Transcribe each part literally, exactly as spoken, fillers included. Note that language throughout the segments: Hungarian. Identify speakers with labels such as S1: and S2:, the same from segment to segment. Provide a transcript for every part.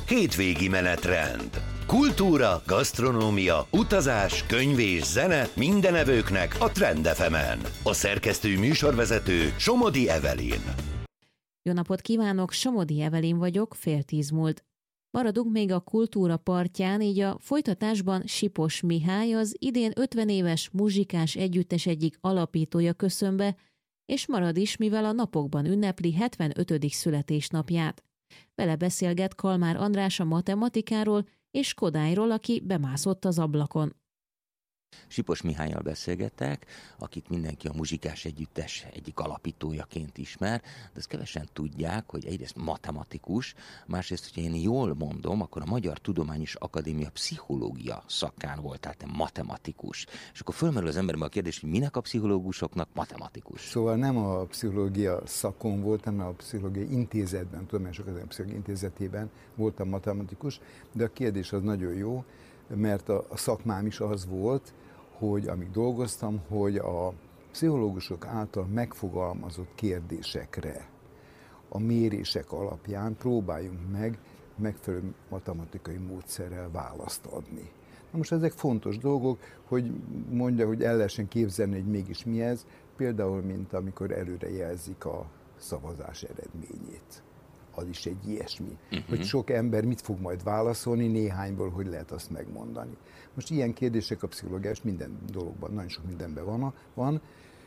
S1: Hétvégi menetrend. Kultúra, gasztronómia, utazás, könyv és zene minden evőknek a Trend ef emen. A szerkesztő műsorvezető Somodi Evelyn.
S2: Jó napot kívánok, Somodi Evelyn vagyok, fél tíz múlt. Maradunk még a kultúra partján, így a folytatásban Sipos Mihály, az idén ötven éves muzsikás együttes egyik alapítója köszön be, és marad is, mivel a napokban ünnepli hetvenötödik születésnapját. Vele beszélget Kalmár András a matematikáról és Kodályról, aki bemászott az ablakon.
S3: Sipos Mihállyal beszélgettek, akit mindenki a muzsikás együttes egyik alapítójaként ismer, de ezt kevesen tudják, hogy egyrészt matematikus, másrészt, hogyha én jól mondom, akkor a Magyar Tudományos Akadémia pszichológia szakán volt, tehát matematikus. És akkor fölmerül az emberben a kérdés, hogy minek a pszichológusoknak matematikus?
S4: Szóval nem a pszichológia szakon voltam, hanem a pszichológiai intézetben, Tudományos Akadémia Pszichológiai Intézetében voltam matematikus, de a kérdés az nagyon jó, mert a, a szakmám is az volt, hogy amíg dolgoztam, hogy a pszichológusok által megfogalmazott kérdésekre a mérések alapján próbáljunk meg megfelelő matematikai módszerrel választ adni. Na most ezek fontos dolgok, hogy mondja, hogy el lehessen képzelni, hogy mégis mi ez, például, mint amikor előre jelzik a szavazás eredményét. Az is egy ilyesmi, uh-huh. hogy sok ember mit fog majd válaszolni, néhányból hogy lehet azt megmondani. Most ilyen kérdések a pszichológiás minden dologban, nagyon sok mindenben van. van.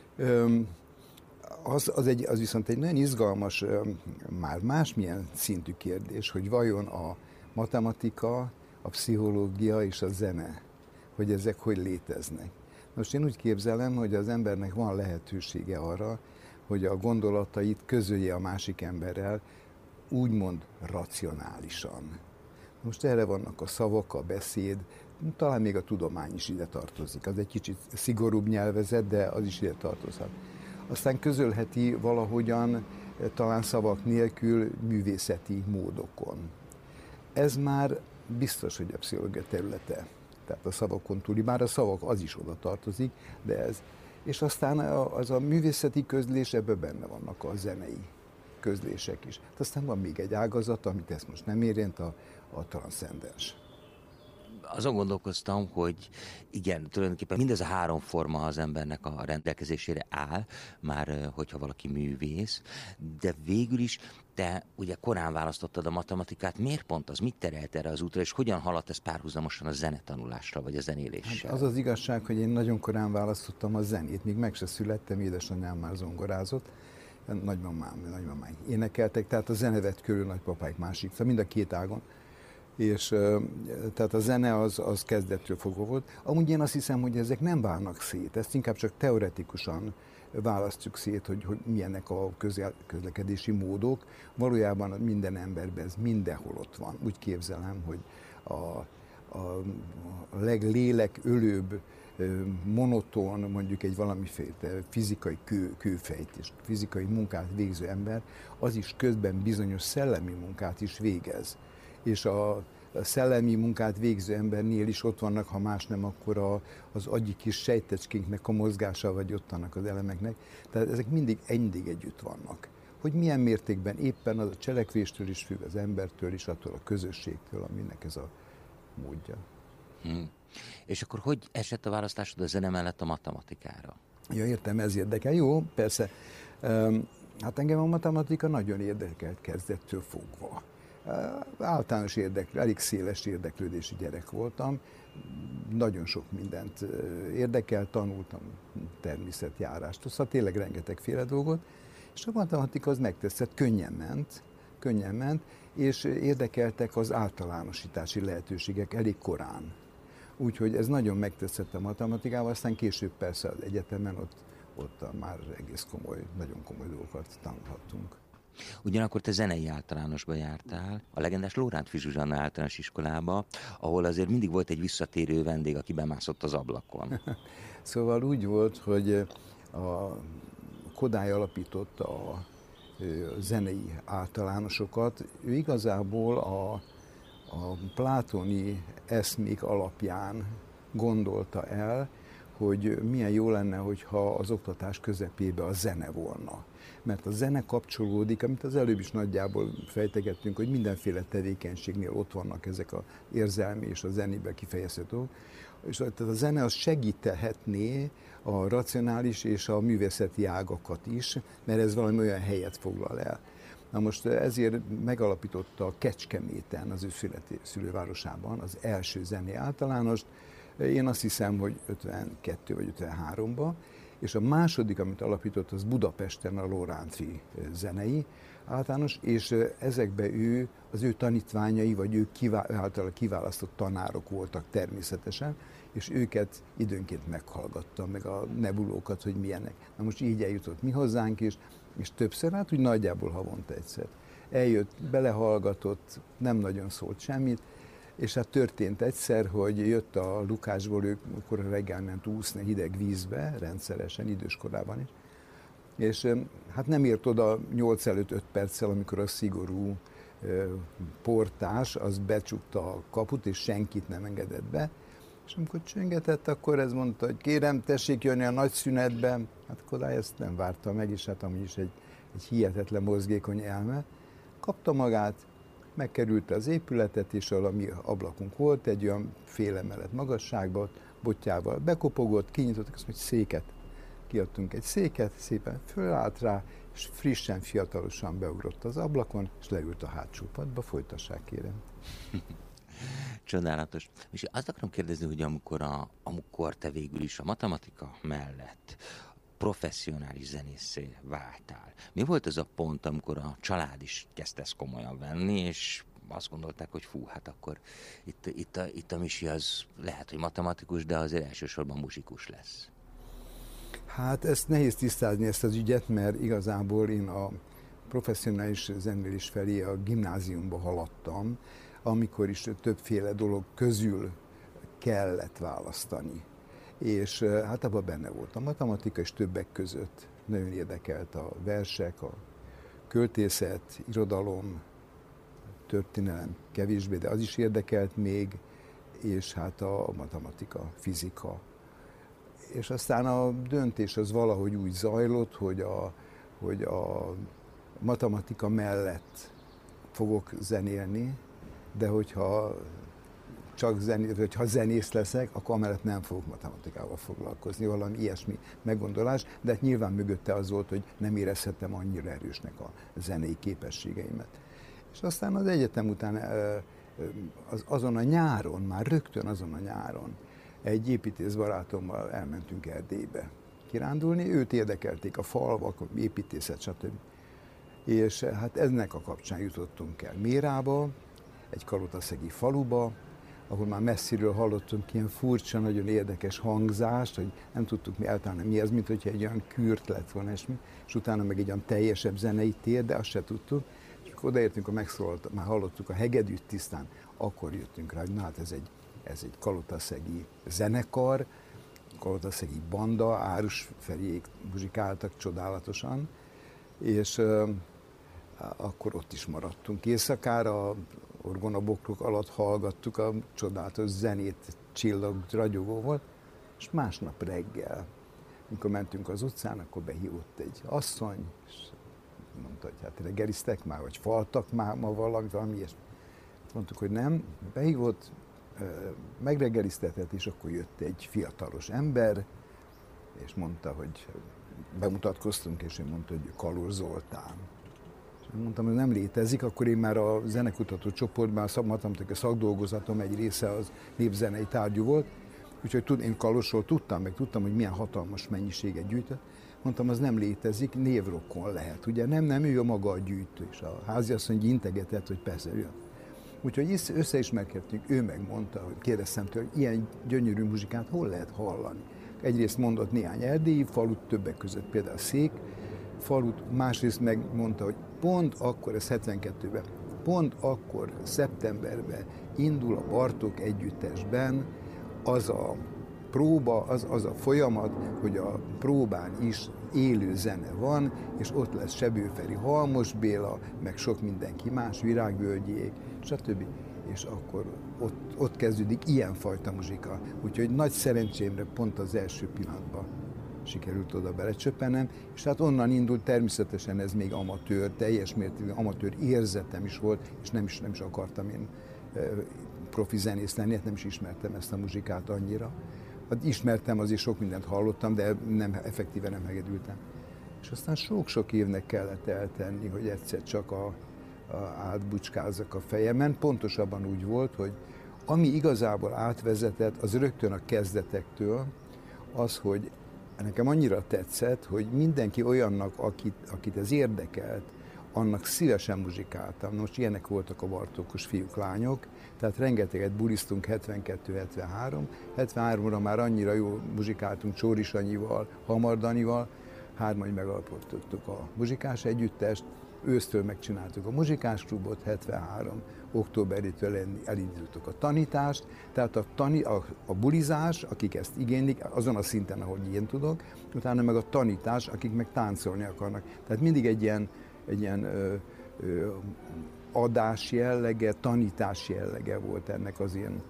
S4: Az, az, egy, az viszont egy nagyon izgalmas, már másmilyen szintű kérdés, hogy vajon a matematika, a pszichológia és a zene, hogy ezek hogy léteznek. Most én úgy képzelem, hogy az embernek van lehetősége arra, hogy a gondolatait közölje a másik emberrel, úgymond racionálisan. Most erre vannak a szavak, a beszéd, talán még a tudomány is ide tartozik. Az egy kicsit szigorúbb nyelvezet, de az is ide tartozhat. Aztán közölheti valahogyan, talán szavak nélkül, művészeti módokon. Ez már biztos, hogy a pszichológia területe. Tehát a szavakon túli, bár a szavak az is oda tartozik, de ez. És aztán az a művészeti közlés, ebben benne vannak a zenei közlések is. De aztán van még egy ágazat, amit ezt most nem érint, a, a transzcendens.
S3: Azon gondolkoztam, hogy igen, tulajdonképpen mindez a három forma az embernek a rendelkezésére áll, már hogyha valaki művész, de végül is te ugye korán választottad a matematikát, miért pont az, mit terelt erre az útra, és hogyan haladt ez párhuzamosan a zenetanulásra, vagy a zenéléssel?
S4: Hát az az igazság, hogy én nagyon korán választottam a zenét, még meg se születtem, édesanyám már zongorázott, nagymamám, nagymamám énekeltek, tehát a zene vett körül, nagypapáik másik, szóval mind a két ágon. És tehát a zene az, az kezdettől fogva volt. Amúgy én azt hiszem, hogy ezek nem válnak szét, ezt inkább csak teoretikusan választjuk szét, hogy, hogy milyenek a közel, közlekedési módok. Valójában minden emberben ez mindenhol ott van. Úgy képzelem, hogy a, a, a leglélekölőbb, monoton, mondjuk egy valamiféle fizikai kő, kőfejt és fizikai munkát végző ember, az is közben bizonyos szellemi munkát is végez. És a szellemi munkát végző embernél is ott vannak, ha más nem, akkor a, az agyi kis sejtecskénknek a mozgása, vagy ott vannak az elemeknek. Tehát ezek mindig, mindig együtt vannak. Hogy milyen mértékben éppen az a cselekvéstől is függ, az embertől is, attól a közösségtől, aminek ez a módja.
S3: Hmm. És akkor hogy esett a választásod a zene mellett a matematikára?
S4: Ja, értem, ez érdekel. Jó, persze. Hát engem a matematika nagyon érdekelt kezdettől fogva. Általános érdeklő, elég széles érdeklődési gyerek voltam. Nagyon sok mindent érdekel, tanultam természetjárást, szóval tényleg rengetegféle dolgot. És a matematika az megtetszett, könnyen ment, könnyen ment, és érdekeltek az általánosítási lehetőségek elég korán. Úgyhogy ez nagyon megtetszett a matematikával, aztán később persze az egyetemen ott, ott már egész komoly, nagyon komoly dolgokat tanulhattunk.
S3: Ugyanakkor te zenei általánosba jártál, a legendás Lórántffy Zsuzsanna általános iskolába, ahol azért mindig volt egy visszatérő vendég, aki bemászott az ablakon.
S4: Szóval úgy volt, hogy a Kodály alapította a zenei általánosokat. Ő igazából a, a plátoni eszmék alapján gondolta el, hogy milyen jó lenne, hogyha az oktatás közepébe a zene volna. Mert a zene kapcsolódik, amit az előbb is nagyjából fejtegettünk, hogy mindenféle tevékenységnél ott vannak ezek az érzelmi és a zenében kifejezhető dolgok. És tehát a zene az segíthetné a racionális és a művészeti ágakat is, mert ez valami olyan helyet foglal el. Na most ezért megalapította Kecskeméten, az ő születi, szülővárosában az első zenei általánost, én azt hiszem, hogy ötvenkettő vagy ötvenháromban, és a második, amit alapított, az Budapesten a Lórántfi zenei általános, és ezekben ő, az ő tanítványai, vagy ő által kiválasztott tanárok voltak természetesen, és őket időnként meghallgattam, meg a nebulókat, hogy milyenek. Na most így eljutott mi hozzánk is, és többször, hát úgy nagyjából havonta egyszer. Eljött, belehallgatott, nem nagyon szólt semmit, és hát történt egyszer, hogy jött a Lukásból, ő akkor reggel ment úszni hideg vízbe, rendszeresen, időskorában is, és hát nem ért oda nyolc előtt öt perccel, amikor a szigorú portás, az becsukta a kaput, és senkit nem engedett be, és amikor csöngetett, akkor ez mondta, hogy kérem, tessék jönni a nagy szünetbe, hát Kodály ezt nem várta meg, és hát amúgy is egy, egy hihetetlen mozgékony elme, kapta magát, megkerülte az épületet, és ahol a mi ablakunk volt, egy olyan fél emelet magasságban, botjával bekopogott, kinyitottak, azt mondja, hogy széket. Kiadtunk egy széket, szépen fölállt rá, és frissen, fiatalosan beugrott az ablakon, és leült a hátsó padba, folytassák, kérem.
S3: Csodálatos. És azt akarom kérdezni, hogy amikor, a, amikor te végül is a matematika mellett professzionális zenészé váltál. Mi volt az a pont, amikor a család is kezdte ezt komolyan venni, és azt gondolták, hogy fú, hát akkor itt, itt, a, itt a Misi az lehet, hogy matematikus, de azért elsősorban muzsikus lesz.
S4: Hát ezt nehéz tisztázni, ezt az ügyet, mert igazából én a professzionális zenélés felé a gimnáziumba haladtam, amikor is többféle dolog közül kellett választani. És hát abban benne volt a matematika, és többek között nagyon érdekelt a versek, a költészet, irodalom, történelem kevésbé, de az is érdekelt még, és hát a matematika, fizika. És aztán a döntés az valahogy úgy zajlott, hogy a, hogy a matematika mellett fogok zenélni, de hogyha csak zené, hogyha zenész leszek, akkor amellett nem fogok matematikával foglalkozni, valami ilyesmi meggondolás, de hát nyilván mögötte az volt, hogy nem érezhettem annyira erősnek a zenei képességeimet. És aztán az egyetem után az, azon a nyáron, már rögtön azon a nyáron egy építész barátommal elmentünk Erdélybe kirándulni, őt érdekelték a falvak, a építészet, stb. És hát ennek a kapcsán jutottunk el Mérába, egy kalotaszegi faluba, ahol már messziről hallottunk ilyen furcsa, nagyon érdekes hangzást, hogy nem tudtuk mi általán mi ez, mint hogyha egy olyan kürt lett volna, és, mi, és utána meg egy olyan teljesebb zenei tér, de azt se tudtuk. És akkor odaértünk, akkor megszólalt, már hallottuk a hegedűt tisztán, akkor jöttünk rá, hogy na hát ez egy, ez egy kalotaszegi zenekar, kalotaszegi banda, Árus Feriék muzsikáltak csodálatosan, és uh, akkor ott is maradtunk éjszakára, orgonabokrok alatt hallgattuk a csodálatos zenét, csillag, ragyogó volt, és másnap reggel, amikor mentünk az utcán, akkor behívott egy asszony, és mondta, hogy hát reggeliztek már, vagy faltak már ma valami, valami ilyesmi. Mondtuk, hogy nem, behívott, megreggeliztetett, és akkor jött egy fiatalos ember, és mondta, hogy bemutatkoztunk, és ő mondta, hogy Kalóz Zoltán. Mondtam, hogy nem létezik, akkor én már a zenekutató csoportban, a matematika szakdolgozatom egy része az népzenei tárgyú volt, úgyhogy tud, én Kalózról tudtam, meg tudtam, hogy milyen hatalmas mennyiséget gyűjtött. Mondtam, az nem létezik, névrokon lehet, ugye? Nem, nem, ő a maga a gyűjtő, és a háziasszony integetett, hogy persze jön. Úgyhogy összeismerkedtünk, ő megmondta, hogy kérdeztem tőle, hogy ilyen gyönyörű muzsikát hol lehet hallani. Egyrészt mondott néhány erdélyi falut, többek között például Szék falut, másrészt megmondta, hogy pont akkor, ez hetvenkettőben, pont akkor, szeptemberben indul a Bartók együttesben az a próba, az, az a folyamat, hogy a próbán is élő zene van, és ott lesz Sebőferi Halmos Béla, meg sok mindenki más, Virágvölgyék, stb. és akkor ott, ott kezdődik ilyenfajta muzsika. Úgyhogy nagy szerencsémre pont az első pillanatban sikerült oda belecsöppenem, és hát onnan indult, természetesen ez még amatőr, teljes mértékű amatőr érzetem is volt, és nem is, nem is akartam én profi zenész lenni, hát nem is ismertem ezt a muzsikát annyira. Hát ismertem, azért sok mindent hallottam, de nem, effektíven nem hegedültem. És aztán sok-sok évnek kellett eltenni, hogy egyszer csak a, a átbucskázzak a fejemen. Pontosabban úgy volt, hogy ami igazából átvezetett, az rögtön a kezdetektől az, hogy nekem annyira tetszett, hogy mindenki olyannak, akit, akit ez érdekelt, annak szívesen muzsikáltam. Most ilyenek voltak a Bartókos fiúk, lányok, tehát rengeteget bulisztunk hetvenkettő hetvenhárom. hetvenháromra már annyira jól muzsikáltunk Csóri Sanyival, Hamar Danival, hárman megalapítottuk a muzsikás együttest, ősztől megcsináltuk a muzsikás klubot, hetvenhárom októberitől elindítottuk a tanítást, tehát a, tani, a, a bulizás, akik ezt igénylik, azon a szinten, ahogy én tudok, utána meg a tanítás, akik meg táncolni akarnak. Tehát mindig egy ilyen, egy ilyen ö, ö, adás jellege, tanítás jellege volt ennek az én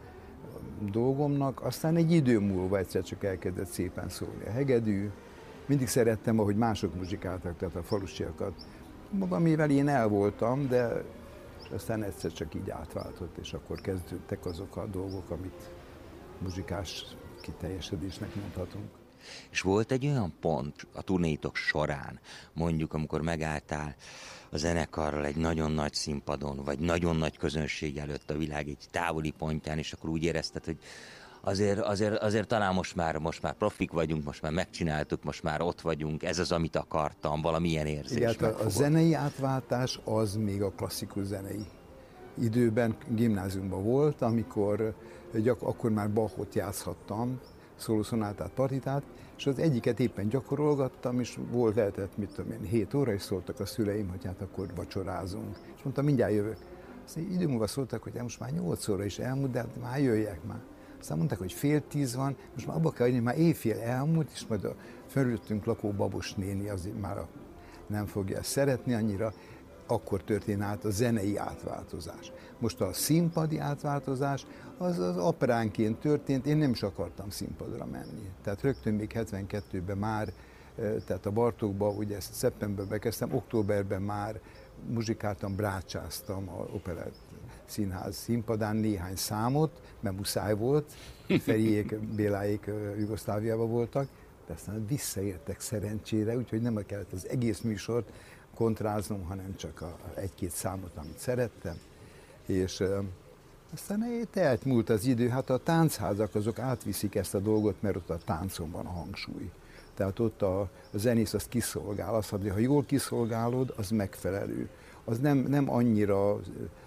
S4: dolgomnak. Aztán egy idő múlva egyszer csak elkezdett szépen szólni a hegedű. Mindig szerettem, ahogy mások muzsikáltak, tehát a falusiakat. Magam, mivel én el voltam, de aztán egyszer csak így átváltott, és akkor kezdődtek azok a dolgok, amit muzsikás kiteljesedésnek mondhatunk.
S3: És volt egy olyan pont a turnéitok során, mondjuk amikor megálltál a zenekarral egy nagyon nagy színpadon, vagy nagyon nagy közönség előtt a világ egy távoli pontján, és akkor úgy érezted, hogy azért, azért, azért talán most már, most már profik vagyunk, most már megcsináltuk, most már ott vagyunk, ez az, amit akartam, valamilyen érzés.
S4: Igen, a, a zenei átváltás az még a klasszikus zenei időben, gimnáziumban volt, amikor gyak, akkor már Bachot játszhattam, szólószonátát, partitát, és az egyiket éppen gyakorolgattam, és volt, lehetett, mit tudom én, hét óra, és szóltak a szüleim, hogy hát akkor vacsorázunk. És mondtam, mindjárt jövök. Aztán idő múlva szóltak, hogy most már nyolc óra is elmúlt, de hát már jöjjek már. Aztán mondták, hogy fél tíz van, most már abba kell hagyni, már éjfél elmúlt, és majd a fölöttünk lakó Babos néni azért már a, nem fogja ezt szeretni annyira, akkor történt át a zenei átváltozás. Most a színpadi átváltozás az, az apránként történt, én nem is akartam színpadra menni. Tehát rögtön még hetvenkettőben már, tehát a Bartókba, ugye ezt szeptemberben kezdtem, októberben már muzsikáltam, brácsáztam a Operett Színház színpadán néhány számot, mert muszáj volt, Feriék, Béláék Jugoszláviában voltak, de aztán visszaértek szerencsére, úgyhogy nem kellett az egész műsort kontráznom, hanem csak a egy-két számot, amit szerettem. És e, aztán telt múlt az idő, hát a táncházak azok átviszik ezt a dolgot, mert ott a táncon van a hangsúly. Tehát ott a, a zenész azt kiszolgál, azt, hogy ha jól kiszolgálod, az megfelelő. Az nem, nem annyira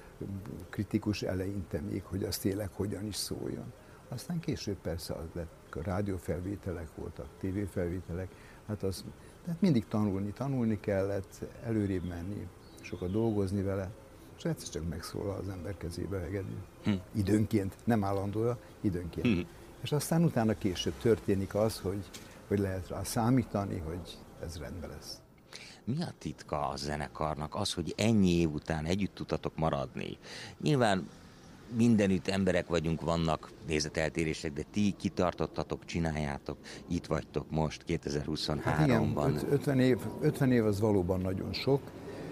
S4: kritikus eleinte még, hogy az tényleg hogyan is szóljon. Aztán később persze az lett, a rádiófelvételek voltak, tévéfelvételek, hát az tehát mindig tanulni, tanulni kellett, előrébb menni, sokat dolgozni vele, és egyszer csak megszólal az ember kezébe hegedű. Hm. Időnként, nem állandóan, időnként. Hm. És aztán utána később történik az, hogy, hogy lehet rá számítani, hogy ez rendben lesz.
S3: Mi a titka a zenekarnak? Az, hogy ennyi év után együtt tudtatok maradni. Nyilván mindenütt emberek vagyunk, vannak nézeteltérések, de ti kitartottatok, csináljátok, itt vagytok most kétezer-huszonháromban.
S4: Hát igen, ötven év, ötven év az valóban nagyon sok,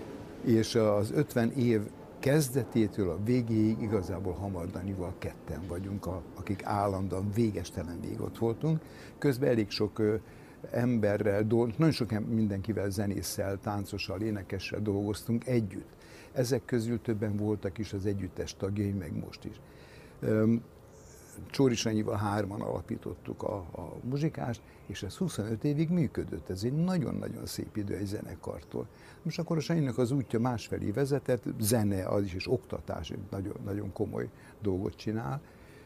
S4: és az ötven év kezdetétől a végéig igazából Hamar Danival ketten vagyunk, a, akik állandóan végestelen végig ott voltunk. Közben elég sok ö, emberrel, nagyon sok mindenkivel, zenésszel, táncossal, énekessel dolgoztunk együtt. Ezek közül többen voltak is az együttes tagjai, meg most is. Csóri Sanyival hárman alapítottuk a, a muzsikást, és ez huszonöt évig működött. Ez egy nagyon-nagyon szép idő egy zenekartól. Most akkor a Sanyinak az útja másfelé vezetett, zene az is, és oktatás, nagyon, nagyon komoly dolgot csinál.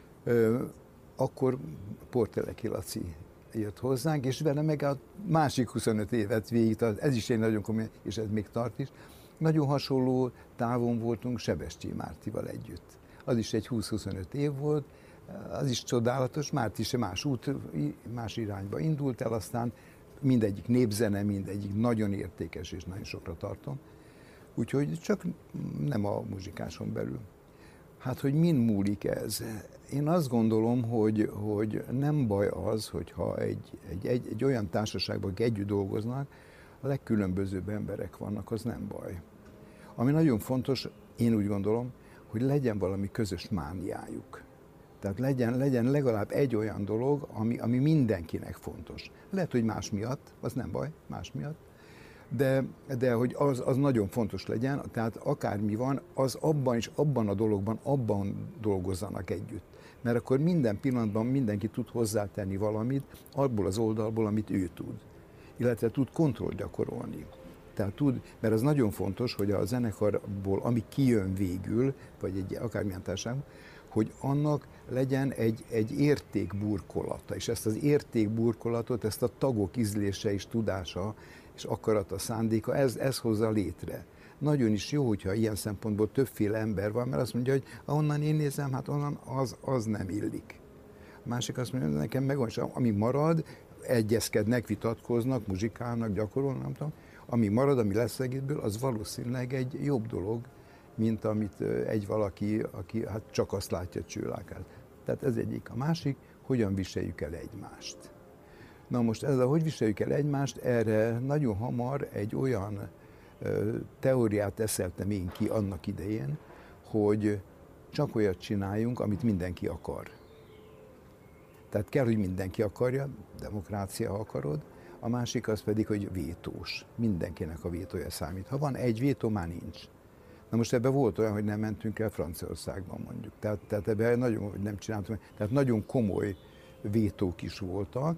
S4: Akkor Porteleki Laci jött hozzánk, és vele meg a másik huszonöt évet végig, ez is egy nagyon komoly, és ez még tart is. Nagyon hasonló távon voltunk Sebestyén Mártival együtt. Az is egy húsz-huszonöt év volt, az is csodálatos, Márti se más út, más irányba indult el, aztán mindegyik népzene, mindegyik nagyon értékes, és nagyon sokra tartom. Úgyhogy csak nem a muzsikáson belül. Hát, hogy min múlik ez? Én azt gondolom, hogy, hogy nem baj az, hogyha egy, egy, egy, egy olyan társaságban, akik együtt dolgoznak, a legkülönbözőbb emberek vannak, az nem baj. Ami nagyon fontos, én úgy gondolom, hogy legyen valami közös mániájuk. Tehát legyen, legyen legalább egy olyan dolog, ami, ami mindenkinek fontos. Lehet, hogy más miatt, az nem baj, más miatt, de, de hogy az, az nagyon fontos legyen, tehát akármi van, az abban és abban a dologban, abban dolgozzanak együtt. Mert akkor minden pillanatban mindenki tud hozzátenni valamit abból az oldalból, amit ő tud. Illetve tud kontrollt gyakorolni. Tehát tud, mert az nagyon fontos, hogy a zenekarból, ami kijön végül, vagy egy akármilyen társaság, hogy annak legyen egy, egy értékburkolata, és ezt az értékburkolatot, ezt a tagok ízlése és tudása, és akarata, szándéka, ez, ez hozza létre. Nagyon is jó, hogyha ilyen szempontból többféle ember van, mert azt mondja, hogy ahonnan én nézem, hát onnan az, az nem illik. A másik azt mondja, hogy nekem megvan, és ami marad, egyezkednek, vitatkoznak, muzsikálnak, gyakorolnak, nem tudom, ami marad, ami lesz egészből, az valószínűleg egy jobb dolog, mint amit egy valaki, aki hát csak azt látja csőlákát. Tehát ez egyik. A másik, hogyan viseljük el egymást. Na most ez a hogy viseljük el egymást, erre nagyon hamar egy olyan ö, teóriát eszeltem én ki annak idején, hogy csak olyat csináljunk, amit mindenki akar. Tehát kell, hogy mindenki akarja, demokrácia, ha akarod. A másik az pedig, hogy vétós. Mindenkinek a vétója számít. Ha van egy vétó, már nincs. Na most ebben volt olyan, hogy nem mentünk el Franciaországban mondjuk. Tehát, tehát ebben nagyon, hogy nem csináltunk. Tehát nagyon komoly vétók is voltak.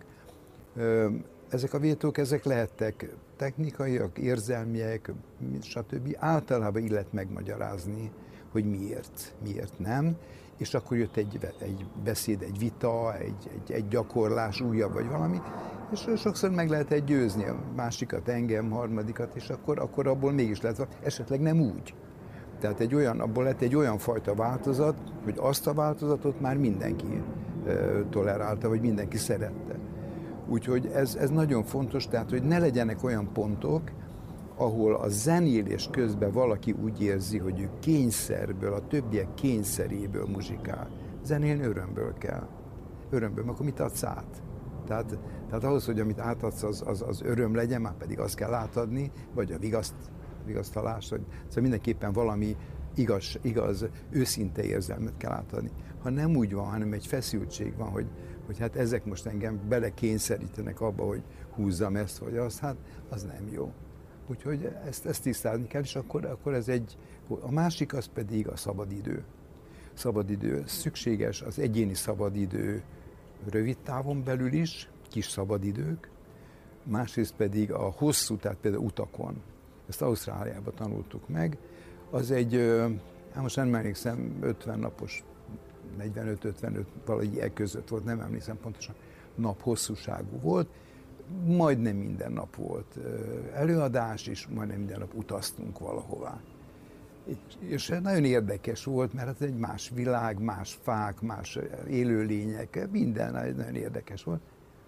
S4: Ezek a vétók, ezek lehettek technikaiak, érzelmiek, stb. Általában illet megmagyarázni, hogy miért, miért nem. És akkor jött egy, egy beszéd, egy vita, egy, egy, egy gyakorlás újabb vagy valami, és sokszor meg lehet győzni a másikat, engem, harmadikat, és akkor, akkor abból mégis lehet, esetleg nem úgy. Tehát egy olyan, abból lett egy olyan fajta változat, hogy azt a változatot már mindenki e, tolerálta, vagy mindenki szerette. Úgyhogy ez, ez nagyon fontos, tehát hogy ne legyenek olyan pontok, ahol a zenélés közben valaki úgy érzi, hogy ő kényszerből, a többiek kényszeréből muzsikál. Zenélni örömből kell. Örömből, mert akkor mit adsz át? Tehát, tehát ahhoz, hogy amit átadsz, az, az, az öröm legyen, már pedig azt kell átadni, vagy a vigaszt, vigasztalás, hogy szóval mindenképpen valami igaz, igaz, őszinte érzelmet kell átadni. Ha nem úgy van, hanem egy feszültség van, hogy, hogy hát ezek most engem belekényszerítenek abba, hogy húzzam ezt vagy azt, hát az nem jó. Úgyhogy ezt, ezt tisztázni kell, és akkor, akkor ez egy... A másik az pedig a szabadidő. Szabadidő szükséges, az egyéni szabadidő rövid távon belül is, kis szabadidők, másrészt pedig a hosszú, tehát például utakon. Ezt Ausztráliában tanultuk meg. Az egy, hát most nem emlékszem, ötven napos, negyvenöt-ötvenöt, valahogy e között volt, nem emlékszem pontosan, nap hosszúságú volt. Majdnem minden nap volt előadás, és majdnem minden nap utaztunk valahová. És nagyon érdekes volt, mert ez egy más világ, más fák, más élőlények, minden nagyon érdekes volt.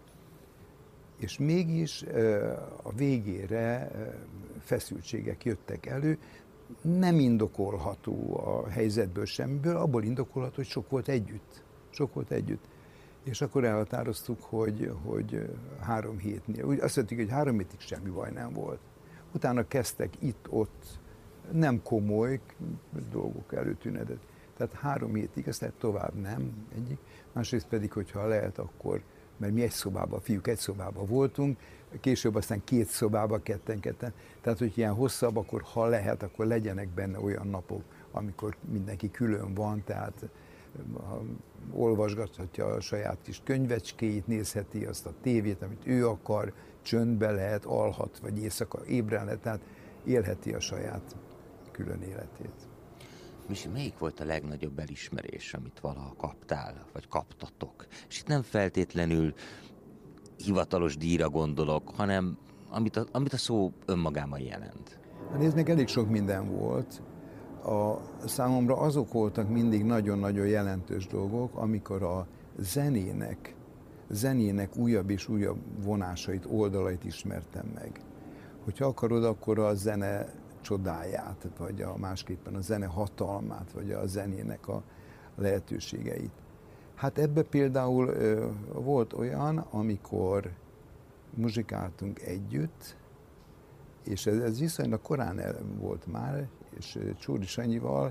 S4: És mégis a végére feszültségek jöttek elő, nem indokolható a helyzetből semmiből, abból indokolható, hogy sok volt együtt. Sok volt együtt. És akkor elhatároztuk, hogy, hogy három hétnél. Úgy azt mondtuk, hogy három hétig semmi baj nem volt. Utána kezdtek itt-ott nem komoly dolgok előtűnedett. Tehát három hétig, ezt lehet tovább nem egyik. Másrészt pedig, hogyha lehet, akkor, mert mi egy szobában, fiúk egy szobában voltunk, később aztán két szobában, ketten-ketten. Tehát, hogy ilyen hosszabb, akkor ha lehet, akkor legyenek benne olyan napok, amikor mindenki külön van, tehát olvasgathatja a saját kis könyvecskéit, nézheti azt a tévét, amit ő akar, csöndbe lehet, alhat, vagy éjszaka ébren lehet, tehát élheti a saját külön életét.
S3: Misi, melyik volt a legnagyobb elismerés, amit valaha kaptál, vagy kaptatok? És itt nem feltétlenül hivatalos díjra gondolok, hanem amit a, amit a szó önmagában jelent.
S4: Hát nézd meg, elég sok minden volt. A számomra azok voltak mindig nagyon-nagyon jelentős dolgok, amikor a zenének, zenének újabb és újabb vonásait, oldalait ismertem meg. Hogyha akarod, akkor a zene csodáját, vagy a másképpen a zene hatalmát, vagy a zenének a lehetőségeit. Hát ebbe például ö, volt olyan, amikor muzsikáltunk együtt, és ez, ez viszonylag korán el volt már, és Csurdi Sanyival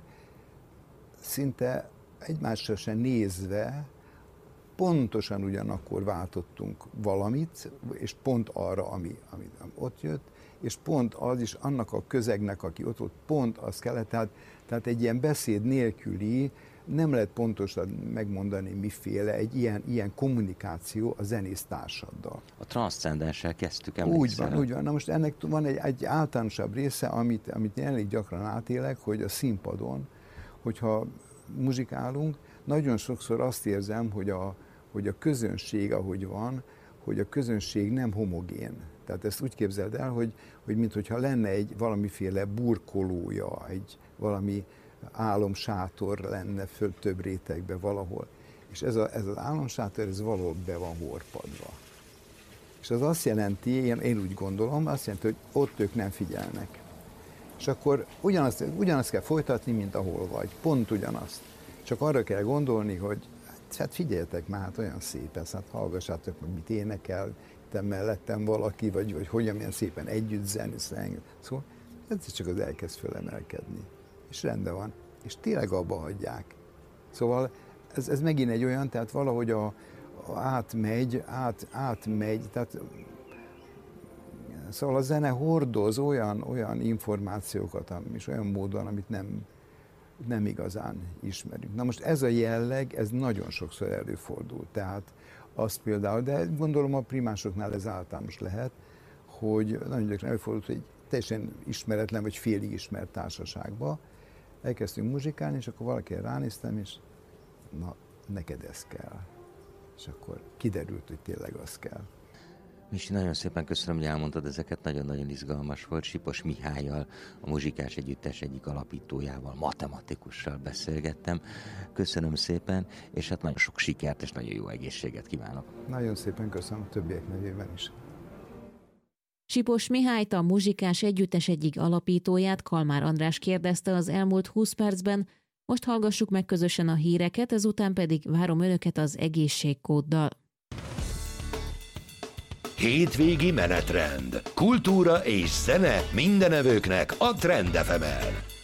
S4: szinte egymásra sem nézve pontosan ugyanakkor váltottunk valamit, és pont arra, ami, ami ott jött, és pont az is annak a közegnek, aki ott volt, pont az kellett, tehát, tehát egy ilyen beszéd nélküli, nem lehet pontosan megmondani miféle, egy ilyen, ilyen kommunikáció a zenésztársaddal.
S3: A transzcendenssel kezdtük, emlékszel?
S4: Úgy van, úgy van. Na most ennek van egy, egy általánosabb része, amit, amit én elég gyakran átélek, hogy a színpadon, hogyha muzsikálunk, nagyon sokszor azt érzem, hogy a, hogy a közönség, ahogy van, hogy a közönség nem homogén. Tehát ezt úgy képzeld el, hogy, hogy minthogyha lenne egy valamiféle burkolója, egy valami álomsátor lenne föl több rétegbe valahol. És ez, a, ez az álomsátor, ez valahol be van horpadva. És az azt jelenti, én, én úgy gondolom, azt jelenti, hogy ott ők nem figyelnek. És akkor ugyanazt, ugyanazt kell folytatni, mint ahol vagy. Pont ugyanazt. Csak arra kell gondolni, hogy hát figyeljetek már, hát olyan szép ez, hát hallgassátok meg, mit énekel, te mellettem valaki, vagy, vagy hogyan milyen szépen együtt zenészeng. Szóval ez csak az elkezd fölemelkedni. És rendben van. És tényleg abba hagyják. Szóval ez, ez megint egy olyan, tehát valahogy a, a átmegy, át, átmegy, tehát szóval a zene hordoz olyan, olyan információkat, és olyan módon, amit nem, nem igazán ismerünk. Na most ez a jelleg, ez nagyon sokszor előfordul. Tehát az például, de gondolom a primásoknál ez általános lehet, hogy nagyon gyakran előfordult, hogy teljesen ismeretlen vagy félig ismert társaságba elkezdtünk muzsikálni, és akkor valakire ránéztem, és na, neked ez kell. És akkor kiderült, hogy tényleg az kell.
S3: Misi, nagyon szépen köszönöm, hogy elmondtad ezeket, nagyon-nagyon izgalmas volt. Sipos Mihályal, a Muzsikás Együttes egyik alapítójával, matematikussal beszélgettem. Köszönöm szépen, és hát nagyon sok sikert és nagyon jó egészséget kívánok.
S4: Nagyon szépen köszönöm a többiek nevében is.
S2: Sipos Mihályt, a Muzsikás Együttes egyik alapítóját Kalmár András kérdezte az elmúlt húsz percben. Most hallgassuk meg közösen a híreket, ezután pedig várom önöket az egészségkóddal.
S1: Hétvégi menetrend. Kultúra és zene mindenevőknek a Trend ef emen.